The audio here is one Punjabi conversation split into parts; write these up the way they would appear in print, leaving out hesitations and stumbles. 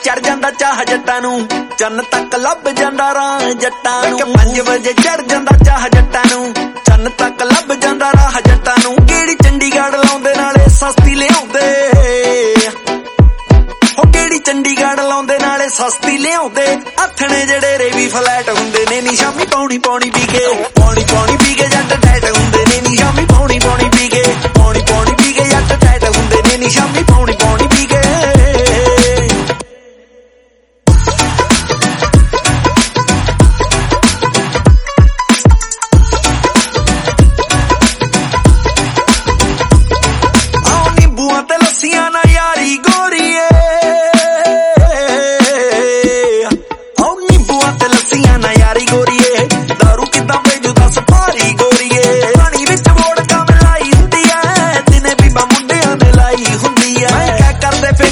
ਚੜ ਜਾਂਦਾ ਚਾਹ ਜੱਟਾਂ ਨੂੰ ਚੰਨ ਤੱਕ ਲੱਭ ਜਾਂਦਾ ਰਾਹ ਜੱਟਾਂ ਨੂੰ 5 ਵਜੇ ਚੜ ਜਾਂਦਾ ਚਾਹ ਜੱਟਾਂ ਨੂੰ ਚੰਨ ਤੱਕ ਲੱਭ ਜਾਂਦਾ ਰਾਹ ਜੱਟਾਂ ਨੂੰ ਕਿਹੜੀ ਚੰਡੀਗੜ੍ਹ ਲਾਉਂਦੇ ਨਾਲੇ ਸਸਤੀ ਲਿਆਉਂਦੇ ਹੋ ਕਿਹੜੀ ਚੰਡੀਗੜ੍ਹ ਲਾਉਂਦੇ ਨਾਲੇ ਸਸਤੀ ਲਿਆਉਂਦੇ ਹੱਥਣੇ ਜਿਹੜੇ ਰੇ ਵੀ ਫਲੈਟ ਹੁੰਦੇ ਨੇ ਨੀ ਸ਼ਾਮੀ ਪੌਣੀ ਪੌਣੀ ਪੀ ਕੇ ਜੱਟ ਟੈਟ ਹੁੰਦੇ ਨੇ ਨੀ ਸ਼ਾਮੀ ਪੌਣੀ ਪੀ ਕੇ ਜੱਟ ਟੈਟ ਹੁੰਦੇ ਨੇ ਨੀ ਸ਼ਾਮੀ ਪੌਣੀ ਪੀ ਕੇ ਆਓ ਨਿੰਬੂਆਂ ਤੇ ਲੱਸੀਆਂ ਨਾ ਯਾਰੀ ਗੋਰੀਏ ਦਾਰੂ ਕਿੱਦਾਂ ਭੇਜੂ ਦੱਸ ਭਾਰੀ ਗੋਰੀਏ ਪਾਣੀ ਵਿੱਚ ਵੋਡਕਾ ਮਿਲਾਈ ਹੁੰਦੀ ਐ ਦਿਨੇ ਬੀਬਾ ਮੁੰਡਿਆਂ ਨੇ ਲਾਈ ਹੁੰਦੀ ਐ ਮੈਂ ਕਿਆ ਕਰਦੇ ਫੇ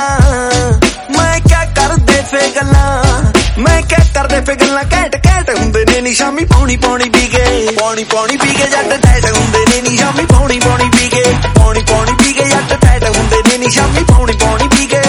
ਗੱਲਾਂ ਘੈਂਟ ਹੁੰਦੇ ਨੇ ਨੀ ਸ਼ਾਮੀ ਪੌਣੀ ਪੀ ਕੇ ਜੱਟ ਟੈਟ ਹੁੰਦੇ ਨੇ ਨੀ ਸ਼ਾਮੀ ਪੌਣੀ ਪੀ ਕੇ ਜੱਟ ਟੈਟ ਹੁੰਦੇ ਨੇ ਨੀ ਸ਼ਾਮੀ ਪੌਣੀ ਪੀ ਕੇ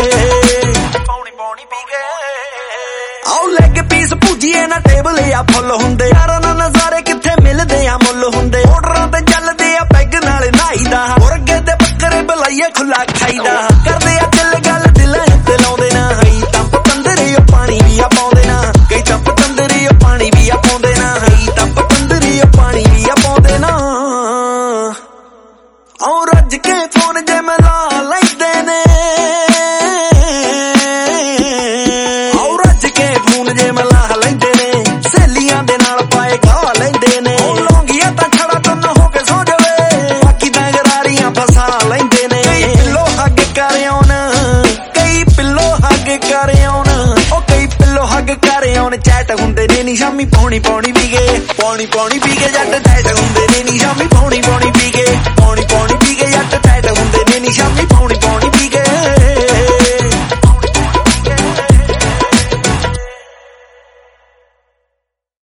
ਆਓ ਲੈਗ ਪੀਸ ਭੁਜੀਏ ਨਾ ਟੇਬਲ ਆ ਫੁੱਲ ਹੁੰਦੇ ਯਾਰਾਂ ਨਾਲ ਨਜ਼ਾਰੇ ਕਿੱਥੇ ਮਿਲਦੇ ਆ ਮੁੱਲ ਹੁੰਦੇ ਆਰਡਰਾਂ ਤੇ ਚੱਲਦੇ ਆ ਪੈਗ ਨਾਲ ਨਾਈਦਾ ਮੁਰਗੇ ਤੇ ਬੱਕਰੇ ਬਲਾਈਏ ਖੁੱਲਾ ਖਾਈਦਾ ਕਰਦੇ ਆ ਗੱਲ ਦਿਲਾਂ ਤੇ ਲਾਉਂਦੇ ਨਾ ਹਈ ਤਾਂ ਪਤੰਦਰੀ ਉਹ ਪਾਣੀ ਵੀ ਆ ਪਾਉਂਦੇ ਨਾ ਕਈ ਤਾਂ ਪਤੰਦਰੀ ਉਹ ਪਾਣੀ ਵੀ ਆ ਪਾਉਂਦੇ ਨਾ ਹਈ ਤਾਂ ਪਤੰਦਰੀ ਉਹ ਪਾਣੀ ਵੀ ਆ ਪਾਉਂਦੇ ਨਾ ਆਉ ਰੱਜ ਕੇ ਫੋਨ ਜੇ ਮੈਂ ਲਾ ਲੈਂਦੇ ਨੇ ਸਹੇਲੀਆਂ ਦੇ ਨਾਲ ਪਾਏ ਖਾ ਲੈਂਦੇ ਨੇ ਲੌਂਗੀਆਂ ਤਾਂ ਛੜਾ ਤੁੰਨ ਹੋ ਕੇ ਸੋ ਜਾਵੇ ਬਾਕੀ ਤਾਂ ਗਰਾਰੀਆਂ ਫਸਾ ਲੈਂਦੇ ਨੇ ਕਈ ਪਿੱਲੋ ਹੱਗ ਕਰ ਆਉਣ ਚੈਟ ਹੁੰਦੇ ਨੇ ਨੀ ਸ਼ਾਮੀ ਪੌਣੀ ਪੀ ਕੇ ਜੱਟ ਟੈਟ ਹੁੰਦੇ ਨੇ ਨੀ ਸ਼ਾਮੀ ਪੌਣੀ ਪੀ ਕੇ ਜੱਟ ਟੈਟ ਹੁੰਦੇ ਨੇ ਨੀ ਸ਼ਾਮੀ